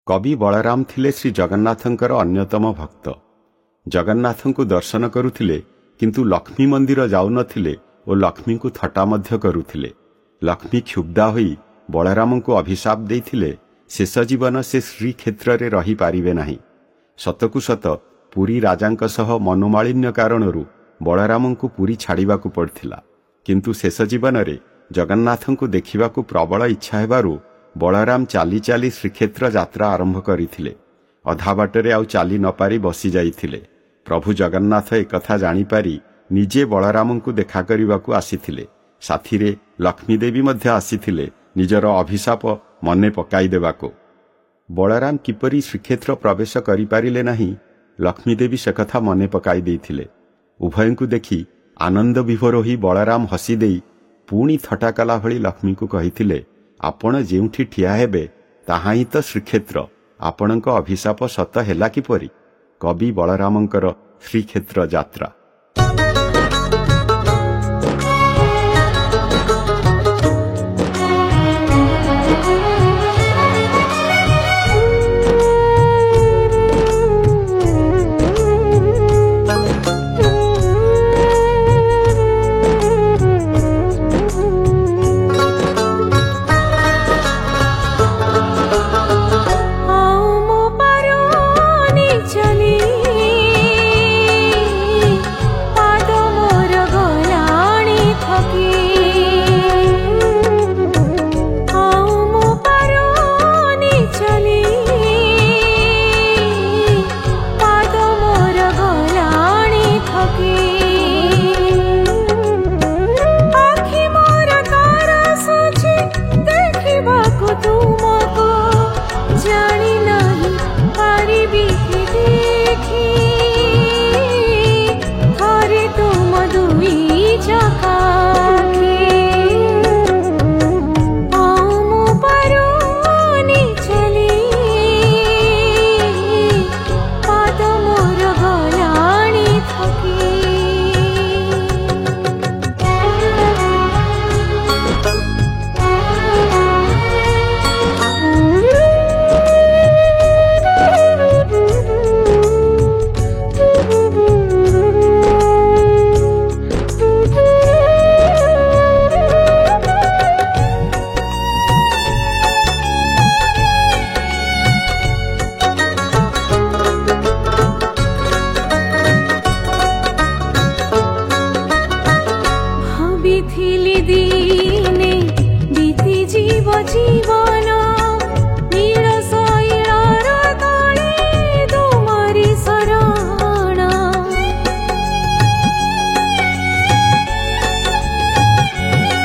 कवि बलराम थिले श्री जगन्नाथंकर अन्यतम भक्त। जगन्नाथंकु दर्शन करुथिले किंतु लक्ष्मी मंदिर जाउनथिले और लक्ष्मी को थटा मध्य करुथिले। लक्ष्मी क्षुब्धा होई बलराम को अभिशाप देइथिले शेष जीवन से श्रीक्षेत्र रे रही पारिबे नाही। सतकु सत पुरी राजांक सह मनोमालिन्य कारणरू बलराम को पुरी छाड़िबाकु पड़थिला, किंतु शेष जीवन रे जगन्नाथंकु देखिबाकु प्रबल इच्छा हेबारु बलराम चाली चाली श्रीक्षेत्र यात्रा आरंभ करिथिले। अधा बाटरे आउ चाली न पारी बसी जाइथिले। प्रभु जगन्नाथ एकथा जानिपारी निजे बलराम को देखा करने आसीथिले। साथीरे लक्ष्मी देवी मध्य आसीथिले निजर अभिशाप मने पकाई देबाको। बलराम किपरि श्रीक्षेत्र प्रवेश करिपारिले नाही, लक्ष्मी देवी से कथा मने पकाई देइथिले। उभय को देखि आनंद विभोर होई बलराम हसी देई पुणी थटा कला भली लक्ष्मी को कहिथिले, आपण जेउठी ठिया हेबे ताहा ही तो श्रीक्षेत्र। आपणक अभिशाप सत हेला किपरि? कवि बलरामंकर श्रीक्षेत्र यात्रा।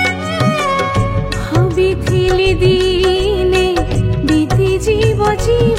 जीव